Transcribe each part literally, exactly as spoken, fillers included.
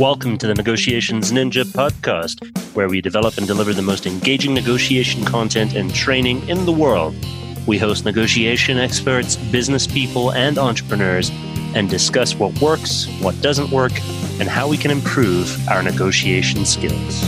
Welcome to the Negotiations Ninja podcast, where we develop and deliver the most engaging negotiation content and training in the world. We host negotiation experts, business people, and entrepreneurs, and discuss what works, what doesn't work, and how we can improve our negotiation skills.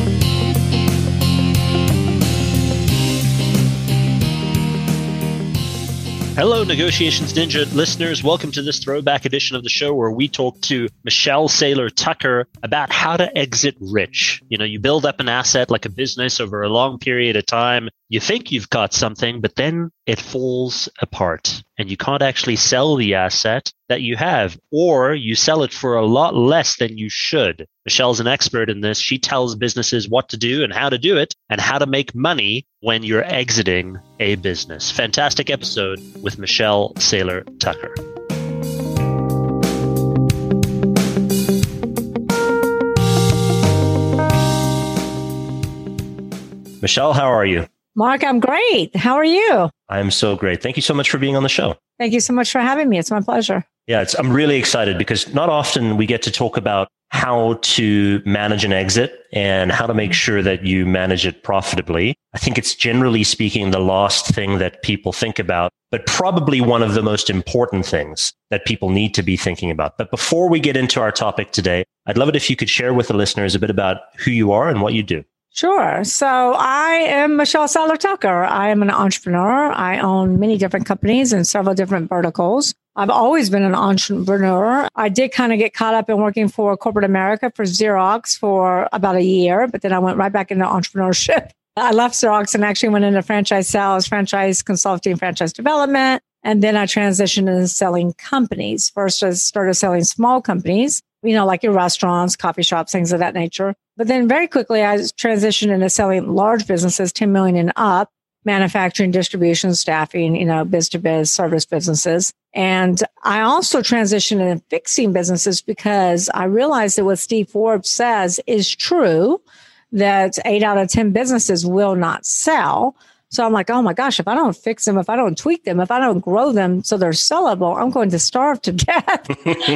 Hello, Negotiations Ninja listeners. Welcome to this throwback edition of the show where we talk to Michelle Saylor Tucker about how to exit rich. You know, you build up an asset like a business over a long period of time. You think you've got something, but then it falls apart and you can't actually sell the asset that you have, or you sell it for a lot less than you should. Michelle's an expert in this. She tells businesses what to do and how to do it and how to make money when you're exiting a business. Fantastic episode with Michelle Saylor Tucker. Michelle, how are you? Mark, I'm great. How are you? I'm so great. Thank you so much for being on the show. Thank you so much for having me. It's my pleasure. Yeah, it's, I'm really excited because not often we get to talk about how to manage an exit and how to make sure that you manage it profitably. I think it's generally speaking the last thing that people think about, but probably one of the most important things that people need to be thinking about. But before we get into our topic today, I'd love it if you could share with the listeners a bit about who you are and what you do. Sure. So I am Michelle Saylor Tucker. I am an entrepreneur. I own many different companies in several different verticals. I've always been an entrepreneur. I did kind of get caught up in working for corporate America for Xerox for about a year, but then I went right back into entrepreneurship. I left Xerox and actually went into franchise sales, franchise consulting, franchise development. And then I transitioned into selling companies. First, I started selling small companies, you know, like your restaurants, coffee shops, things of that nature. But then very quickly, I transitioned into selling large businesses, ten million and up, manufacturing, distribution, staffing, you know, biz to biz, service businesses. And I also transitioned into fixing businesses because I realized that what Steve Forbes says is true, that eight out of ten businesses will not sell. So I'm like, oh my gosh, if I don't fix them, if I don't tweak them, if I don't grow them so they're sellable, I'm going to starve to death.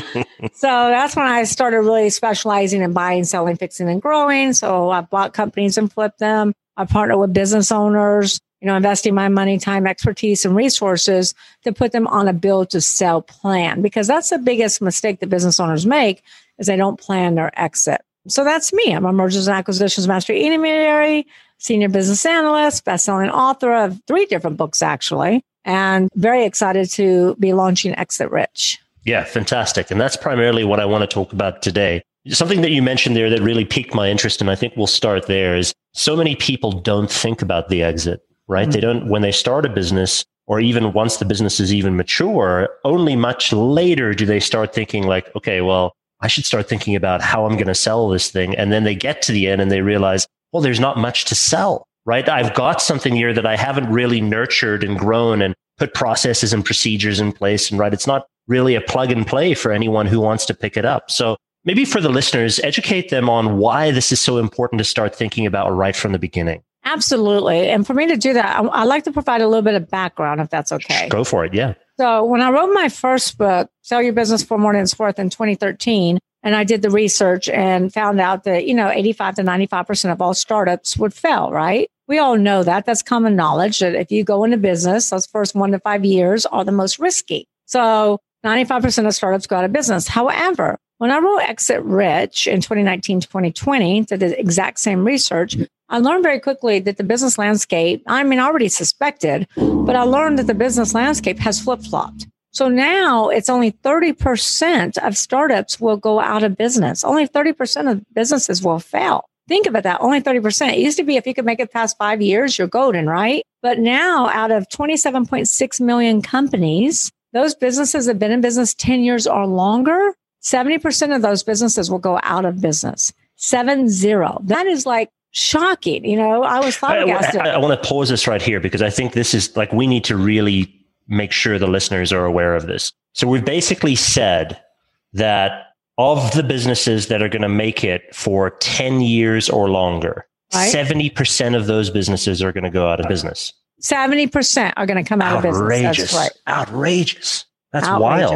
So that's when I started really specializing in buying, selling, fixing, and growing. So I bought companies and flipped them. I partner with business owners, you know, investing my money, time, expertise, and resources to put them on a build to sell plan, because that's the biggest mistake that business owners make is they don't plan their exit. So that's me. I'm a mergers and acquisitions master intermediary, senior business analyst, best-selling author of three different books, actually, and very excited to be launching Exit Rich. Yeah, fantastic. And that's primarily what I want to talk about today. Something that you mentioned there that really piqued my interest, and I think we'll start there, is so many people don't think about the exit, right? Mm-hmm. They don't, when they start a business, or even once the business is even mature, only much later do they start thinking like, okay, well, I should start thinking about how I'm going to sell this thing. And then they get to the end and they realize, well, there's not much to sell, right? I've got something here that I haven't really nurtured and grown and put processes and procedures in place. And right, it's not really a plug and play for anyone who wants to pick it up. So maybe for the listeners, educate them on why this is so important to start thinking about right from the beginning. Absolutely. And for me to do that, I, I'd like to provide a little bit of background, if that's okay. Go for it. Yeah. So when I wrote my first book, Sell Your Business for More Than It's Worth, in twenty thirteen, and I did the research and found out that, you know, eighty-five to ninety-five percent of all startups would fail, right? We all know that. That's common knowledge that if you go into business, those first one to five years are the most risky. So ninety-five percent of startups go out of business. However, when I wrote Exit Rich in twenty nineteen, twenty twenty, did the exact same research, I learned very quickly that the business landscape, I mean, I already suspected, but I learned that the business landscape has flip-flopped. So now it's only thirty percent of startups will go out of business. Only thirty percent of businesses will fail. Think about that. Only thirty percent. It used to be if you could make it past five years, you're golden, right? But now out of twenty-seven point six million companies, those businesses that have been in business ten years or longer, seventy percent of those businesses will go out of business. Seven zero. That is like shocking. You know, I was flabbergasted. I, I, I want to pause this right here because I think this is like, we need to really make sure the listeners are aware of this. So we've basically said that of the businesses that are going to make it for ten years or longer, right, seventy percent of those businesses are going to go out of business. seventy percent are going to come out Outrageous. of business. That's right. Outrageous. That's Outrageous. wild.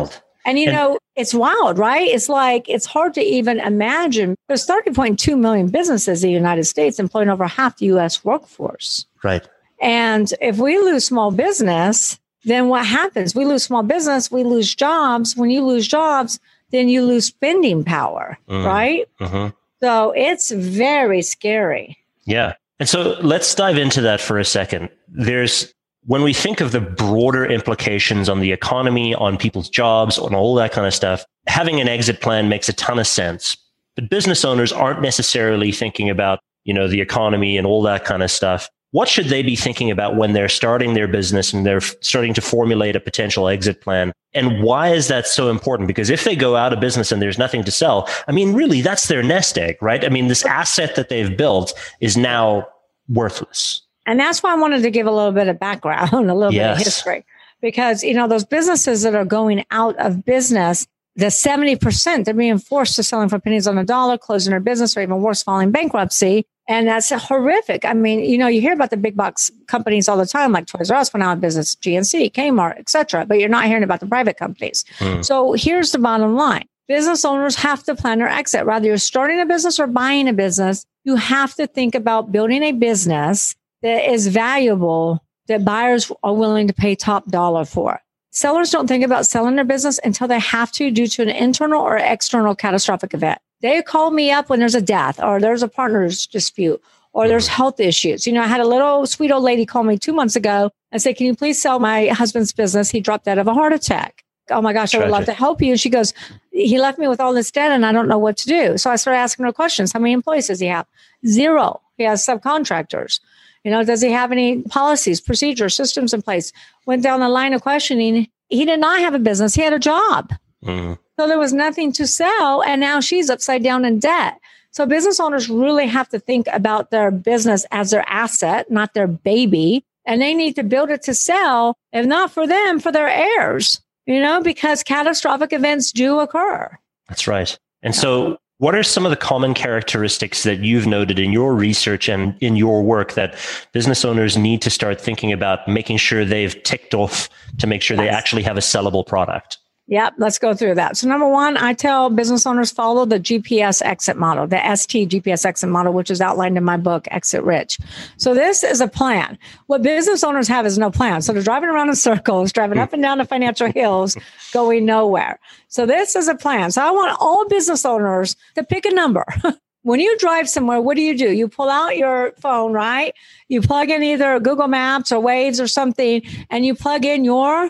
And, you and, know, it's wild, right? It's like, it's hard to even imagine. There's thirty point two million businesses in the United States employing over half the U S workforce. Right. And if we lose small business, then what happens? We lose small business, we lose jobs. When you lose jobs, then you lose spending power, mm. right? Mm-hmm. So it's very scary. Yeah. And so let's dive into that for a second. There's, when we think of the broader implications on the economy, on people's jobs, on all that kind of stuff, having an exit plan makes a ton of sense. But business owners aren't necessarily thinking about, you know, the economy and all that kind of stuff. What should they be thinking about when they're starting their business and they're starting to formulate a potential exit plan? And why is that so important? Because if they go out of business and there's nothing to sell, I mean, really, that's their nest egg, right? I mean, this asset that they've built is now worthless. And that's why I wanted to give a little bit of background, a little yes. bit of history, because, you know, those businesses that are going out of business, the seventy percent, they're being forced to selling for pennies on the dollar, closing their business, or even worse, filing bankruptcy. And that's horrific. I mean, you know, you hear about the big box companies all the time, like Toys R Us went out of business, G N C, Kmart, et cetera. But you're not hearing about the private companies. Mm. So here's the bottom line. Business owners have to plan their exit. Whether you're starting a business or buying a business, you have to think about building a business that is valuable, that buyers are willing to pay top dollar for. Sellers don't think about selling their business until they have to due to an internal or external catastrophic event. They call me up when there's a death or there's a partner's dispute or there's health issues. You know, I had a little sweet old lady call me two months ago and say, can you please sell my husband's business? He dropped dead of a heart attack. Oh my gosh, I would love to help you. And she goes, he left me with all this debt and I don't know what to do. So I started asking her questions. How many employees does he have? Zero. He has subcontractors. You know, does he have any policies, procedures, systems in place? Went down the line of questioning. He did not have a business. He had a job. Mm. So there was nothing to sell. And now she's upside down in debt. So business owners really have to think about their business as their asset, not their baby. And they need to build it to sell, if not for them, for their heirs, you know, because catastrophic events do occur. That's right. And so what are some of the common characteristics that you've noted in your research and in your work that business owners need to start thinking about making sure they've ticked off to make sure yes. they actually have a sellable product? Yep, let's go through that. So number one, I tell business owners follow the G P S exit model, the S T G P S exit model, which is outlined in my book, Exit Rich. So this is a plan. What business owners have is no plan. So they're driving around in circles, driving up and down the financial hills, going nowhere. So this is a plan. So I want all business owners to pick a number. When you drive somewhere, what do you do? You pull out your phone, right? You plug in either Google Maps or Waze or something, and you plug in your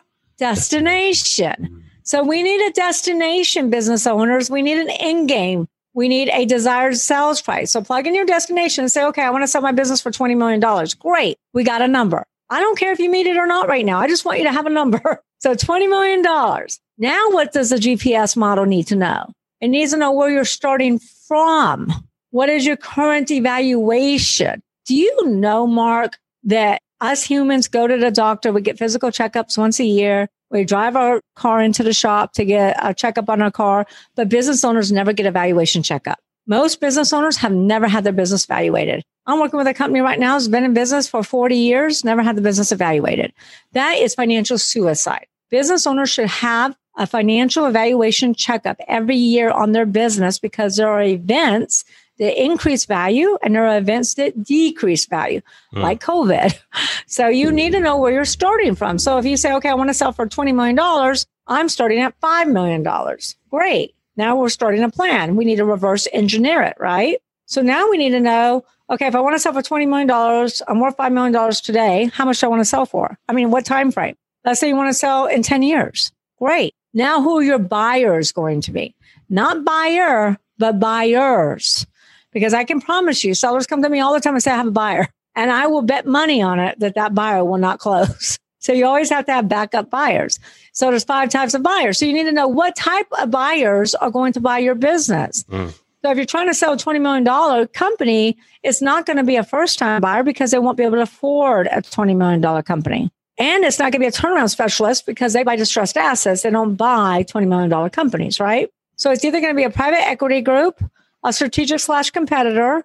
destination. So we need a destination, business owners. We need an end game. We need a desired sales price. So plug in your destination and say, okay, I want to sell my business for twenty million dollars. Great. We got a number. I don't care if you meet it or not right now. I just want you to have a number. So twenty million dollars. Now, what does the G P S model need to know? It needs to know where you're starting from. What is your current evaluation? Do you know, Mark, that us humans go to the doctor, we get physical checkups once a year. We drive our car into the shop to get a checkup on our car, but business owners never get a valuation checkup. Most business owners have never had their business evaluated. I'm working with a company right now who's been in business for forty years, never had the business evaluated. That is financial suicide. Business owners should have a financial evaluation checkup every year on their business because there are events that increase value and there are events that decrease value, mm. like COVID. So you need to know where you're starting from. So if you say, okay, I want to sell for twenty million dollars, I'm starting at five million dollars. Great. Now we're starting a plan. We need to reverse engineer it, right? So now we need to know, okay, if I want to sell for twenty million dollars, I'm worth five million dollars today. How much do I want to sell for? I mean, what time frame? Let's say you want to sell in ten years. Great. Now who are your buyers going to be? Not buyer, but buyers. Because I can promise you, sellers come to me all the time and say, I have a buyer. And I will bet money on it that that buyer will not close. So you always have to have backup buyers. So there's five types of buyers. So you need to know what type of buyers are going to buy your business. Mm. So if you're trying to sell a twenty million dollars company, it's not going to be a first-time buyer because they won't be able to afford a twenty million dollars company. And it's not going to be a turnaround specialist because they buy distressed assets. They don't buy twenty million dollars companies, right? So it's either going to be a private equity group, a strategic slash competitor,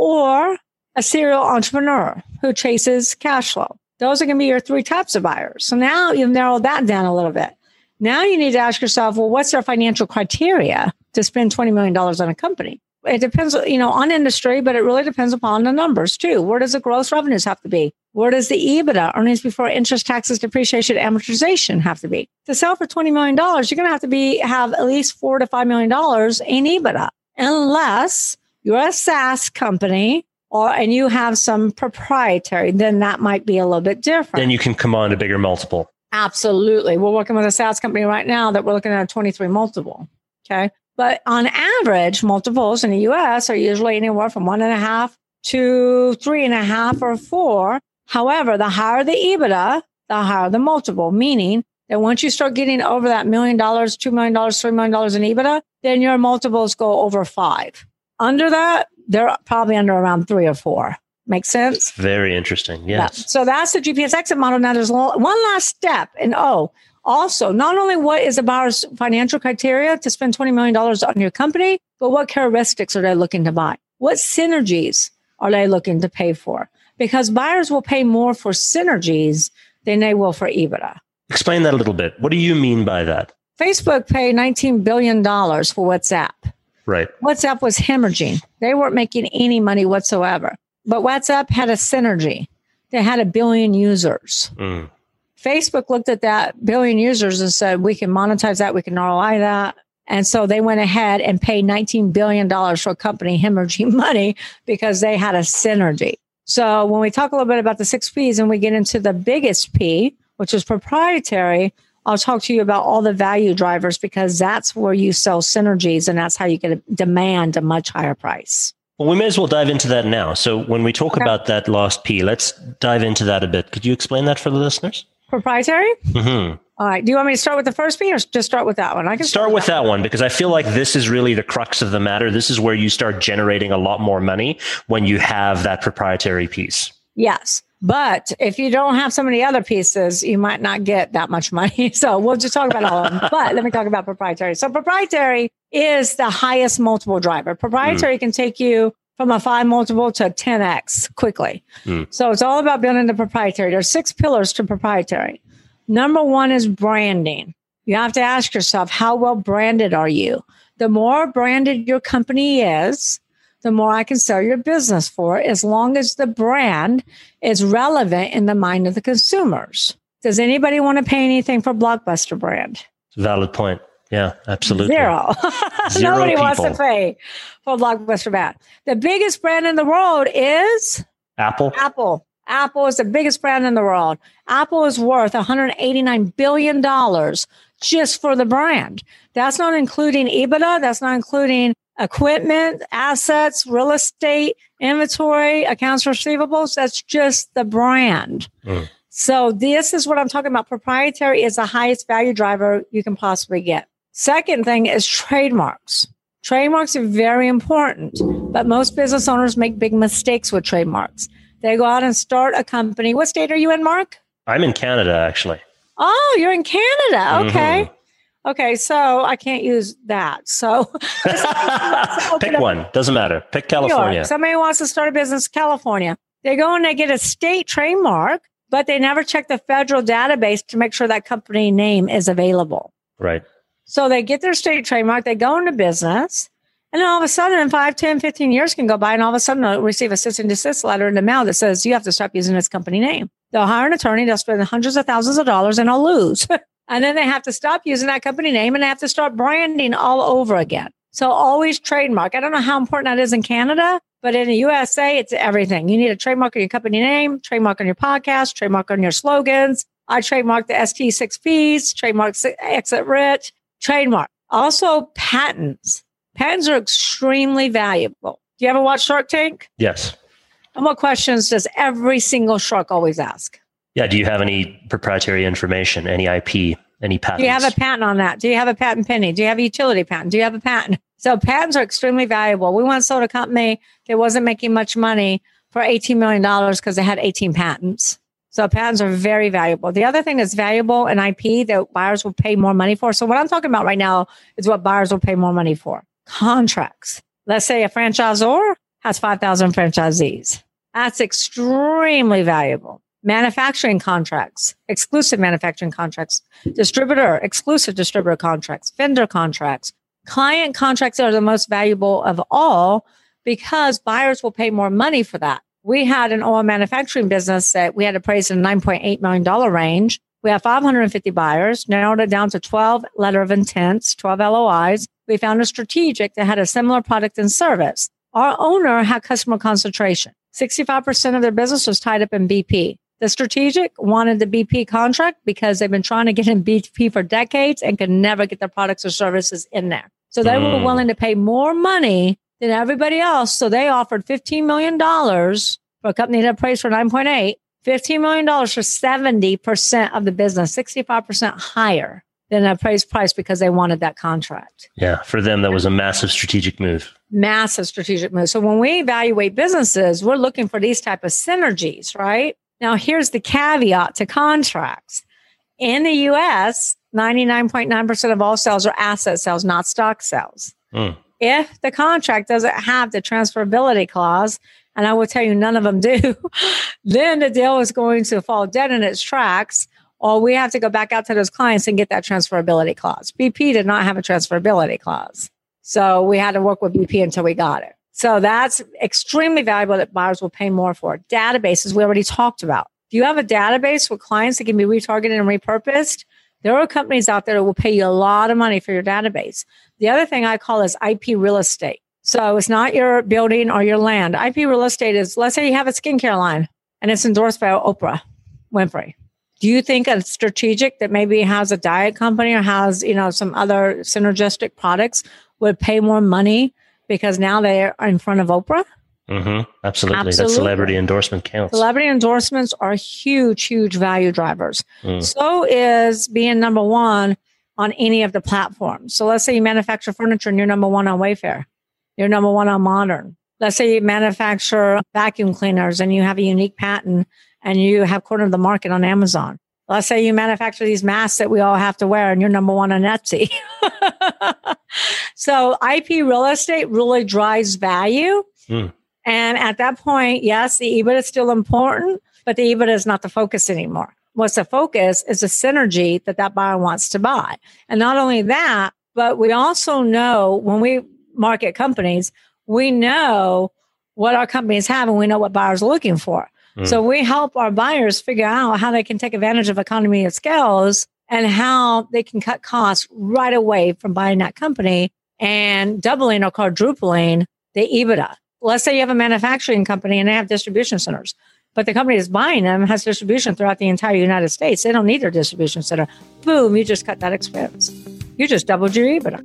or a serial entrepreneur who chases cash flow. Those are going to be your three types of buyers. So now you've narrowed that down a little bit. Now you need to ask yourself, well, what's their financial criteria to spend twenty million dollars on a company? It depends, you know, on industry, but it really depends upon the numbers too. Where does the gross revenues have to be? Where does the EBITDA, earnings before interest, taxes, depreciation, amortization have to be? To sell for twenty million dollars, you're going to have to be have at least four to five million dollars in EBITDA, unless you're a SaaS company or and you have some proprietary. Then that might be a little bit different. Then you can command a bigger multiple. Absolutely. We're working with a SaaS company right now that we're looking at a twenty-three multiple. Okay. But on average, multiples in the U S are usually anywhere from one and a half to three and a half or four. However, the higher the EBITDA, the higher the multiple, meaning that once you start getting over that million dollars, two million dollars, three million dollars in EBITDA, then your multiples go over five. Under that, they're probably under around three or four. Make sense? Very interesting. Yes. Yeah. So that's the G P S exit model. Now there's one last step. And oh, also, not only what is a buyer's financial criteria to spend twenty million dollars on your company, but what characteristics are they looking to buy? What synergies are they looking to pay for? Because buyers will pay more for synergies than they will for EBITDA. Explain that a little bit. What do you mean by that? Facebook paid nineteen billion dollars for WhatsApp. Right. WhatsApp was hemorrhaging. They weren't making any money whatsoever. But WhatsApp had a synergy. They had a billion users. Mm. Facebook looked at that billion users and said, we can monetize that. We can R O I that. And so they went ahead and paid nineteen billion dollars for a company hemorrhaging money because they had a synergy. So when we talk a little bit about the six P's and we get into the biggest P, which is proprietary, I'll talk to you about all the value drivers because that's where you sell synergies and that's how you get a demand a much higher price. Well, we may as well dive into that now. So when we talk okay. about that last P, let's dive into that a bit. Could you explain that for the listeners? Proprietary? Mm-hmm. All right. Do you want me to start with the first P or just start with that one? I can start, start with that one because I feel like this is really the crux of the matter. This is where you start generating a lot more money when you have that proprietary piece. Yes. But if you don't have so many other pieces, you might not get that much money. So we'll just talk about all of them. But let me talk about proprietary. So proprietary is the highest multiple driver. Proprietary mm. can take you from a five multiple to ten X quickly. Mm. So it's all about building the proprietary. There's six pillars to proprietary. Number one is branding. You have to ask yourself, how well branded are you? The more branded your company is, the more I can sell your business for, as long as the brand is relevant in the mind of the consumers. Does anybody want to pay anything for Blockbuster brand? Valid point. Yeah, absolutely. Zero. Zero Nobody people. wants to pay for Blockbuster brand. The biggest brand in the world is Apple. Apple. Apple is the biggest brand in the world. Apple is worth one hundred eighty-nine billion dollars just for the brand. That's not including EBITDA. That's not including equipment, assets, real estate, inventory, accounts receivables. That's just the brand. Mm. So this is what I'm talking about. Proprietary is the highest value driver you can possibly get. Second thing is trademarks. Trademarks are very important, but most business owners make big mistakes with trademarks. They go out and start a company. What state are you in, Mark? I'm in Canada, actually. Oh, you're in Canada. Okay. Mm-hmm. Okay, so I can't use that. So pick one. Doesn't matter. Pick California. Somebody wants to start a business in California. They go and they get a state trademark, but they never check the federal database to make sure that company name is available. Right. So they get their state trademark, they go into business, and then all of a sudden, in five, ten, fifteen years can go by, and all of a sudden they'll receive a cease and desist letter in the mail that says you have to stop using this company name. They'll hire an attorney, they'll spend hundreds of thousands of dollars, and they'll lose. And then they have to stop using that company name, and they have to start branding all over again. So always trademark. I don't know how important that is in Canada, but in the U S A, it's everything. You need a trademark on your company name, trademark on your podcast, trademark on your slogans. I trademark the S T six Ps, trademark Exit Rich, trademark. Also patents. Patents are extremely valuable. Do you ever watch Shark Tank? Yes. And what questions does every single shark always ask? Yeah. Do you have any proprietary information, any I P, any patents? Do you have a patent on that? Do you have a patent pending? Do you have a utility patent? Do you have a patent? So patents are extremely valuable. We once sold a company that wasn't making much money for eighteen million dollars because they had eighteen patents. So patents are very valuable. The other thing that's valuable in I P that buyers will pay more money for. So what I'm talking about right now is what buyers will pay more money for. Contracts. Let's say a franchisor has five thousand franchisees. That's extremely valuable. manufacturing contracts, exclusive manufacturing contracts, distributor, exclusive distributor contracts, vendor contracts. Client contracts are the most valuable of all because buyers will pay more money for that. We had an oil manufacturing business that we had appraised in a nine point eight million dollars range. We have five hundred fifty buyers, narrowed it down to twelve letter of intents, twelve L O Is. We found a strategic that had a similar product and service. Our owner had customer concentration. sixty-five percent of their business was tied up in B P. The strategic wanted the B P contract because they've been trying to get in B P for decades and could never get their products or services in there. So they mm. were willing to pay more money than everybody else. So they offered fifteen million dollars for a company that appraised for nine point eight, fifteen million dollars for seventy percent of the business, sixty-five percent higher than the appraised price because they wanted that contract. Yeah, for them, that was a massive strategic move. Massive strategic move. So when we evaluate businesses, we're looking for these type of synergies, right? Now, here's the caveat to contracts. In the U S, ninety-nine point nine percent of all sales are asset sales, not stock sales. Mm. If the contract doesn't have the transferability clause, and I will tell you none of them do, then the deal is going to fall dead in its tracks, or we have to go back out to those clients and get that transferability clause. B P did not have a transferability clause. So we had to work with B P until we got it. So that's extremely valuable that buyers will pay more for. Databases, we already talked about. If you have a database with clients that can be retargeted and repurposed, there are companies out there that will pay you a lot of money for your database. The other thing I call is I P real estate. So it's not your building or your land. I P real estate is, let's say you have a skincare line and it's endorsed by Oprah Winfrey. Do you think a strategic that maybe has a diet company or has, you know, some other synergistic products would pay more money because now they're in front of Oprah? Mm-hmm. Absolutely. Absolutely. That celebrity endorsement counts. Celebrity endorsements are huge, huge value drivers. Mm. So is being number one on any of the platforms. So let's say you manufacture furniture and you're number one on Wayfair. You're number one on Modern. Let's say you manufacture vacuum cleaners and you have a unique patent and you have corner of the market on Amazon. Let's say you manufacture these masks that we all have to wear and you're number one on Etsy. So I P real estate really drives value. Mm. And at that point, yes, the EBITDA is still important, but the EBITDA is not the focus anymore. What's the focus is the synergy that that buyer wants to buy. And not only that, but we also know when we market companies, we know what our companies have and we know what buyers are looking for. Mm. So we help our buyers figure out how they can take advantage of economy of scales and how they can cut costs right away from buying that company and doubling or quadrupling the EBITDA. Let's say you have a manufacturing company and they have distribution centers, but the company that's buying them has distribution throughout the entire United States. They don't need their distribution center. Boom, you just cut that expense. You just doubled your EBITDA.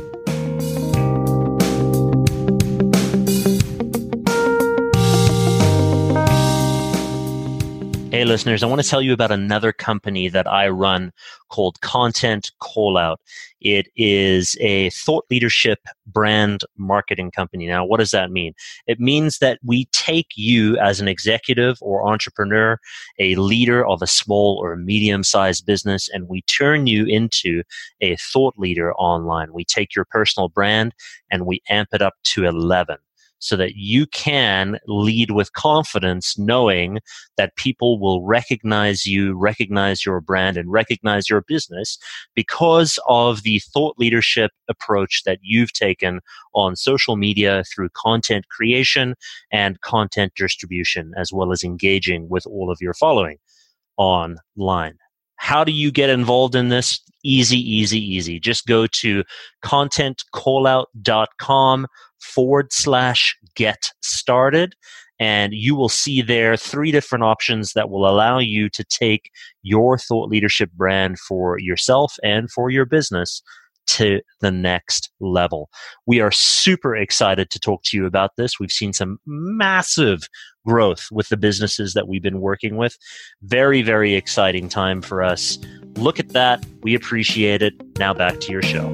Hey, listeners, I want to tell you about another company that I run called Content Callout. It is a thought leadership brand marketing company. Now, what does that mean? It means that we take you as an executive or entrepreneur, a leader of a small or medium-sized business, and we turn you into a thought leader online. We take your personal brand and we amp it up to eleven. So that you can lead with confidence, knowing that people will recognize you, recognize your brand, and recognize your business because of the thought leadership approach that you've taken on social media through content creation and content distribution, as well as engaging with all of your following online. How do you get involved in this? Easy, easy, easy. Just go to contentcallout.com forward slash get started. And you will see there three different options that will allow you to take your thought leadership brand for yourself and for your business to the next level. We are super excited to talk to you about this. We've seen some massive growth with the businesses that we've been working with. Very, very exciting time for us. Look at that. We appreciate it. Now back to your show.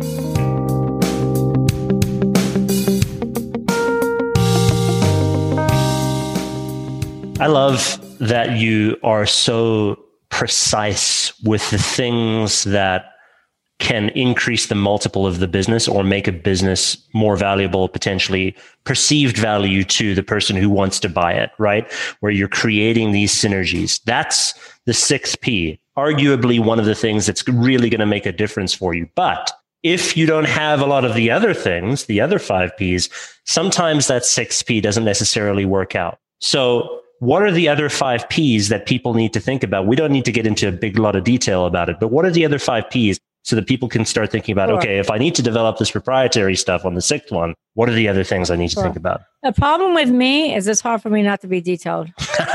I love that you are so precise with the things that can increase the multiple of the business or make a business more valuable, potentially perceived value to the person who wants to buy it, right? Where you're creating these synergies. That's the sixth P, arguably one of the things that's really going to make a difference for you. But if you don't have a lot of the other things, the other five Ps, sometimes that sixth P doesn't necessarily work out. So what are the other five Ps that people need to think about? We don't need to get into a big lot of detail about it, but what are the other five Ps so that people can start thinking about, sure. okay, if I need to develop this proprietary stuff on the sixth one, what are the other things I need sure. to think about? The problem with me is it's hard for me not to be detailed.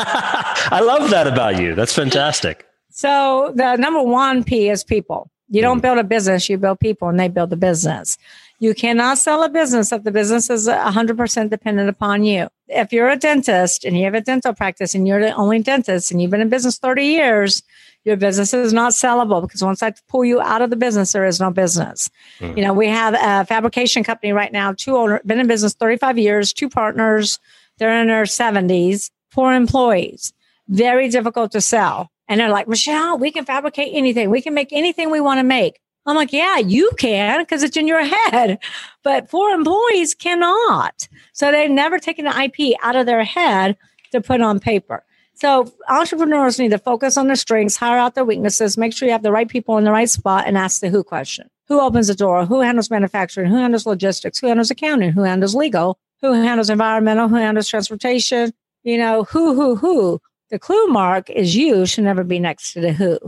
I love that about you. That's fantastic. So the number one P is people. You don't build a business, you build people, and they build the business. You cannot sell a business if the business is one hundred percent dependent upon you. If you're a dentist and you have a dental practice and you're the only dentist and you've been in business thirty years, your business is not sellable because once I pull you out of the business, there is no business. Mm. You know, we have a fabrication company right now, two owners, been in business thirty-five years, two partners, they're in their seventies, four employees. Very difficult to sell. And they're like, Michelle, we can fabricate anything. We can make anything we want to make. I'm like, yeah, you can because it's in your head. But four employees cannot. So they've never taken the I P out of their head to put on paper. So entrepreneurs need to focus on their strengths, hire out their weaknesses, make sure you have the right people in the right spot, and ask the who question. Who opens the door? Who handles manufacturing? Who handles logistics? Who handles accounting? Who handles legal? Who handles environmental? Who handles transportation? You know, who, who, who? The clue mark is you should never be next to the who.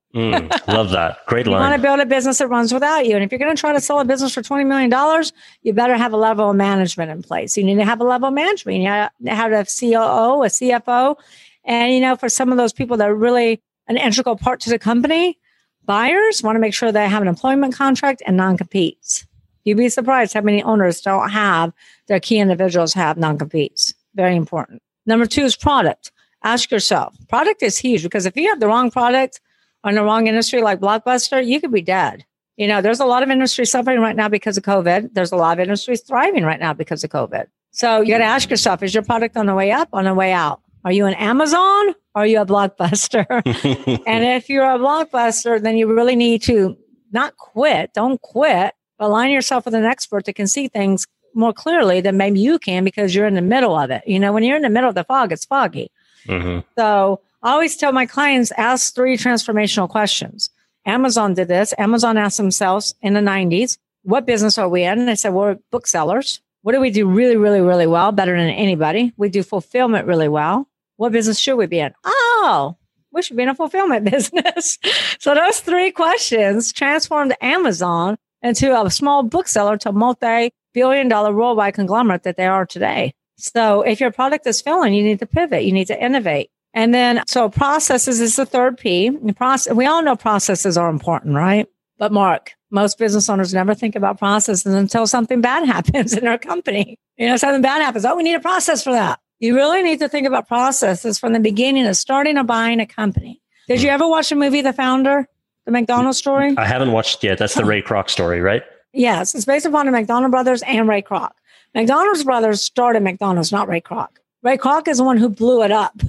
mm, love that. Great line. You want to build a business that runs without you. And if you're going to try to sell a business for twenty million dollars, you better have a level of management in place. You need to have a level of management. You have to have a C O O, a C F O. And, you know, for some of those people that are really an integral part to the company, buyers want to make sure they have an employment contract and non-competes. You'd be surprised how many owners don't have their key individuals have non-competes. Very important. Number two is product. Ask yourself, product is huge because if you have the wrong product on the wrong industry like Blockbuster, you could be dead. You know, there's a lot of industry suffering right now because of COVID. There's a lot of industries thriving right now because of COVID. So you got to ask yourself, is your product on the way up, on the way out? Are you an Amazon or are you a Blockbuster? And if you're a Blockbuster, then you really need to not quit. Don't quit, but align yourself with an expert that can see things more clearly than maybe you can because you're in the middle of it. You know, when you're in the middle of the fog, it's foggy. Mm-hmm. So I always tell my clients, ask three transformational questions. Amazon did this. Amazon asked themselves in the nineties, what business are we in? And they said, we're booksellers. What do we do really, really, really well? Better than anybody. We do fulfillment really well. What business should we be in? Oh, we should be in a fulfillment business. So those three questions transformed Amazon into a small bookseller to a multi-billion dollar worldwide conglomerate that they are today. So if your product is failing, you need to pivot. You need to innovate. And then, so processes is the third P. The process, we all know processes are important, right? But Mark, most business owners never think about processes until something bad happens in their company. You know, something bad happens. Oh, we need a process for that. You really need to think about processes from the beginning of starting or buying a company. Did you ever watch the movie The Founder, the McDonald's story? I haven't watched it yet. That's the Ray Kroc story, right? Yes, it's based upon the McDonald brothers and Ray Kroc. McDonald's brothers started McDonald's, not Ray Kroc. Ray Kroc is the one who blew it up.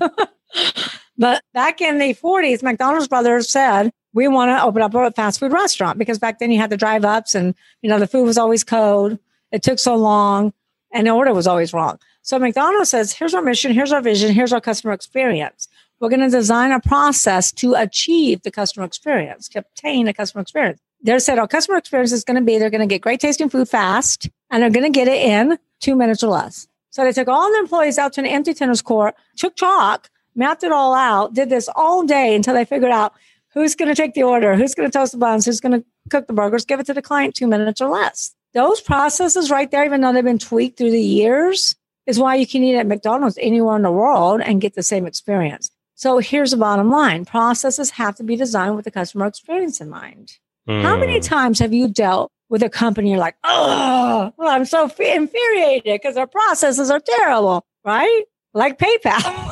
But back in the forties, McDonald's brothers said, we want to open up a fast food restaurant because back then you had the drive ups and, you know, the food was always cold. It took so long and the order was always wrong. So McDonald's says, here's our mission, here's our vision, here's our customer experience. We're going to design a process to achieve the customer experience, to obtain a customer experience. They said our customer experience is going to be, they're going to get great tasting food fast and they're going to get it in two minutes or less. So they took all the employees out to an empty tennis court, took chalk, mapped it all out, did this all day until they figured out who's going to take the order, who's going to toast the buns, who's going to cook the burgers, give it to the client two minutes or less. Those processes right there, even though they've been tweaked through the years, is why you can eat at McDonald's anywhere in the world and get the same experience. So here's the bottom line. Processes have to be designed with the customer experience in mind. Mm. How many times have you dealt with a company you're like, oh, well, I'm so infuriated because their processes are terrible, right? Like PayPal.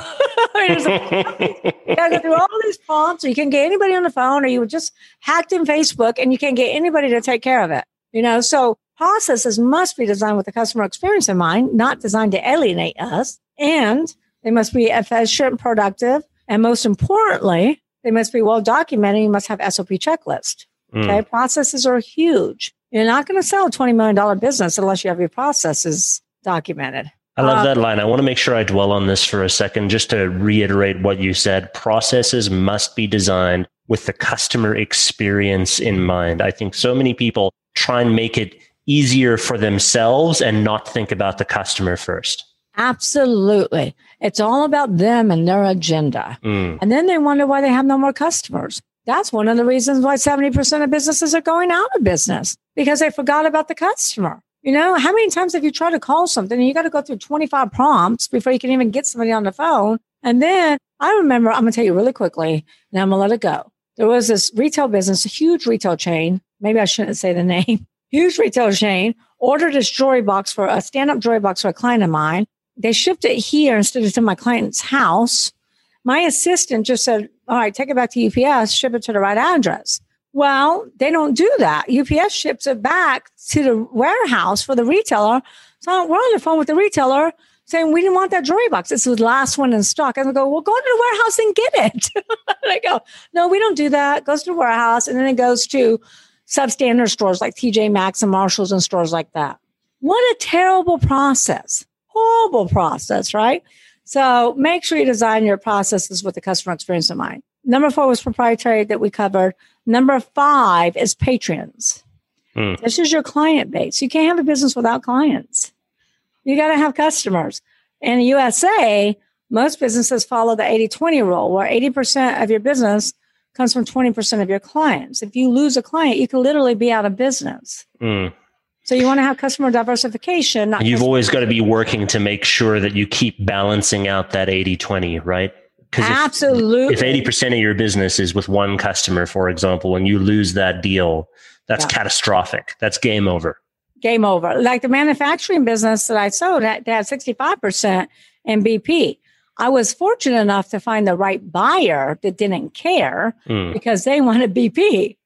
You gotta go through all these prompts, or you can get anybody on the phone, or you were just hacked in Facebook and you can't get anybody to take care of it. You know, so processes must be designed with the customer experience in mind, not designed to alienate us. And they must be efficient, productive. And most importantly, they must be well documented. You must have S O P checklist. Mm. Okay. Processes are huge. You're not going to sell a twenty million dollars business unless you have your processes documented. I love that line. I want to make sure I dwell on this for a second, just to reiterate what you said. Processes must be designed with the customer experience in mind. I think so many people try and make it easier for themselves and not think about the customer first. Absolutely. It's all about them and their agenda. Mm. And then they wonder why they have no more customers. That's one of the reasons why seventy percent of businesses are going out of business, because they forgot about the customer. You know, how many times have you tried to call something and you got to go through twenty-five prompts before you can even get somebody on the phone? And then I remember, I'm going to tell you really quickly, and I'm going to let it go. There was this retail business, a huge retail chain. Maybe I shouldn't say the name. Huge retail chain ordered this jewelry box for a stand-up jewelry box for a client of mine. They shipped it here instead of to my client's house. My assistant just said, all right, take it back to U P S, ship it to the right address. Well, they don't do that. U P S ships it back to the warehouse for the retailer. So we're on the phone with the retailer saying, we didn't want that jewelry box. This was the last one in stock. And I go, well, go to the warehouse and get it. They go, no, we don't do that. It goes to the warehouse. And then it goes to substandard stores like T J Maxx and Marshalls and stores like that. What a terrible process. Horrible process, right? So make sure you design your processes with the customer experience in mind. Number four was proprietary that we covered. Number five is patrons. Mm. This is your client base. You can't have a business without clients. You got to have customers. In the U S A, most businesses follow the eighty twenty rule, where eighty percent of your business comes from twenty percent of your clients. If you lose a client, you could literally be out of business. Mm. So you want to have customer diversification. Not You've always got to be working to make sure that you keep balancing out that eighty twenty, right? Absolutely. If, if eighty percent of your business is with one customer, for example, and you lose that deal, that's yeah. catastrophic. That's game over. Game over. Like the manufacturing business that I sold, they had sixty-five percent in B P. I was fortunate enough to find the right buyer that didn't care mm. because they wanted B P.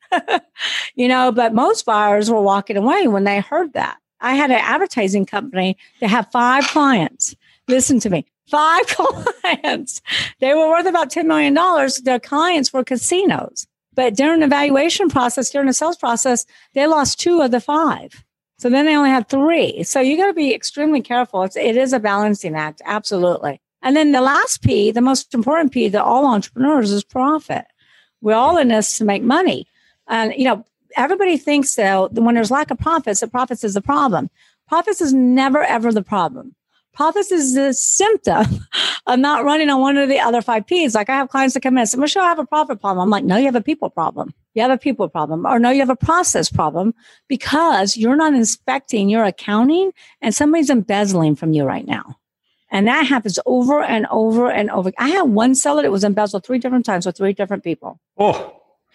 You know, but most buyers were walking away when they heard that. I had an advertising company that had five clients. Listen to me. Five clients. They were worth about ten million dollars. Their clients were casinos. But during the evaluation process, during the sales process, they lost two of the five. So then they only had three. So you got to be extremely careful. It's, it is a balancing act. Absolutely. And then the last P, the most important P to all entrepreneurs is profit. We're all in this to make money. And, you know, everybody thinks that when there's lack of profits, that profits is the problem. Profits is never, ever the problem. Profits is the symptom of not running on one of the other five Ps. Like I have clients that come in and say, Michelle, I have a profit problem. I'm like, no, you have a people problem. You have a people problem. Or no, you have a process problem because you're not inspecting your accounting and somebody's embezzling from you right now. And that happens over and over and over. I had one seller that was embezzled three different times with three different people. Oh.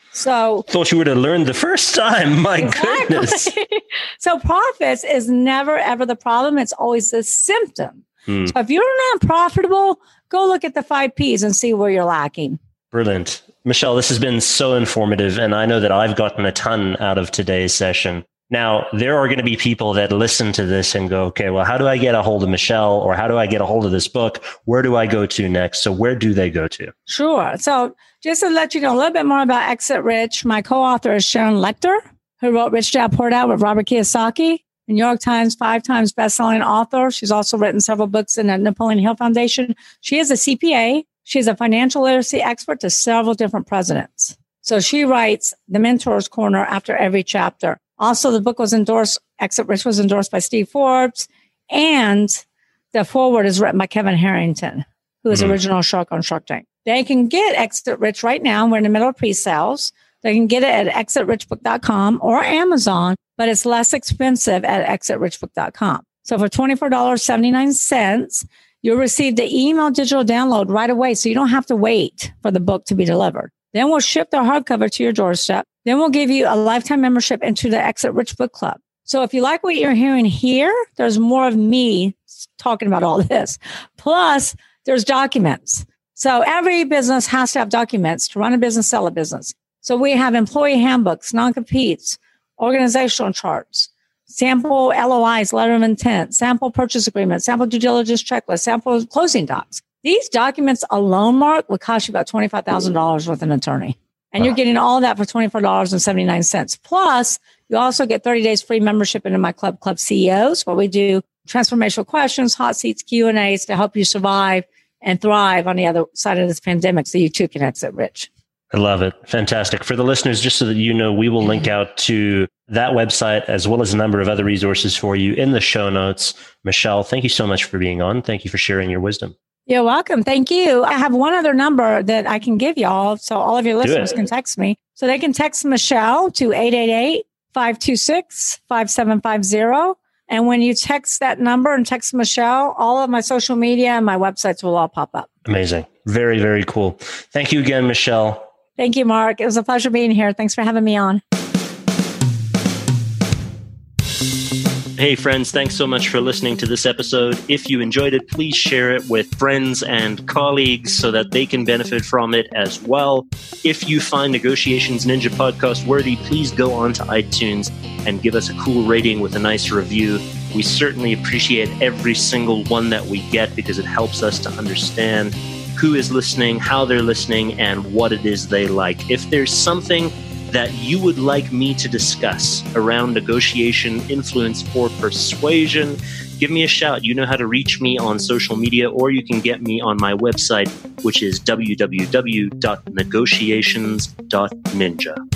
So thought you would have learned the first time. My exactly. goodness. So profits is never, ever the problem. It's always the symptom. Hmm. So if you're not profitable, go look at the five Ps and see where you're lacking. Brilliant. Michelle, this has been so informative. And I know that I've gotten a ton out of today's session. Now, there are going to be people that listen to this and go, okay, well, how do I get a hold of Michelle? Or how do I get a hold of this book? Where do I go to next? So where do they go to? Sure. So just to let you know a little bit more about Exit Rich, my co-author is Sharon Lechter, who wrote Rich Dad Poor Dad with Robert Kiyosaki, a New York Times five times bestselling author. She's also written several books in the Napoleon Hill Foundation. She is a C P A. She's a financial literacy expert to several different presidents. So she writes the Mentor's Corner after every chapter. Also, the book was endorsed, Exit Rich was endorsed by Steve Forbes, and the foreword is written by Kevin Harrington, who is mm-hmm. original Shark on Shark Tank. They can get Exit Rich right now. We're in the middle of pre-sales. They can get it at exit rich book dot com or Amazon, but it's less expensive at exit rich book dot com. So for twenty-four dollars and seventy-nine cents, you'll receive the email digital download right away, so you don't have to wait for the book to be delivered. Then we'll ship the hardcover to your doorstep. Then we'll give you a lifetime membership into the Exit Rich Book Club. So if you like what you're hearing here, there's more of me talking about all this. Plus, there's documents. So every business has to have documents to run a business, sell a business. So we have employee handbooks, non-competes, organizational charts, sample L O Is, letter of intent, sample purchase agreement, sample due diligence checklist, sample closing docs. These documents alone, Mark, would cost you about twenty-five thousand dollars with an attorney. And you're getting all of that for twenty-four dollars and seventy-nine cents. Plus, you also get thirty days free membership into my club, Club C E Os, where we do transformational questions, hot seats, Q and A's to help you survive and thrive on the other side of this pandemic so you too can exit rich. I love it. Fantastic. For the listeners, just so that you know, we will link out to that website as well as a number of other resources for you in the show notes. Michelle, thank you so much for being on. Thank you for sharing your wisdom. You're welcome. Thank you. I have one other number that I can give y'all, so all of your listeners can text me. So they can text Michelle to eight eight eight, five two six, five seven five zero. And when you text that number and text Michelle, all of my social media and my websites will all pop up. Amazing. Very, very cool. Thank you again, Michelle. Thank you, Mark. It was a pleasure being here. Thanks for having me on. Hey, friends, thanks so much for listening to this episode. If you enjoyed it, please share it with friends and colleagues so that they can benefit from it as well. If you find Negotiations Ninja podcast worthy, please go on to iTunes and give us a cool rating with a nice review. We certainly appreciate every single one that we get because it helps us to understand who is listening, how they're listening, and what it is they like. If there's something that you would like me to discuss around negotiation, influence, or persuasion, give me a shout. You know how to reach me on social media, or you can get me on my website, which is w w w dot negotiations dot ninja.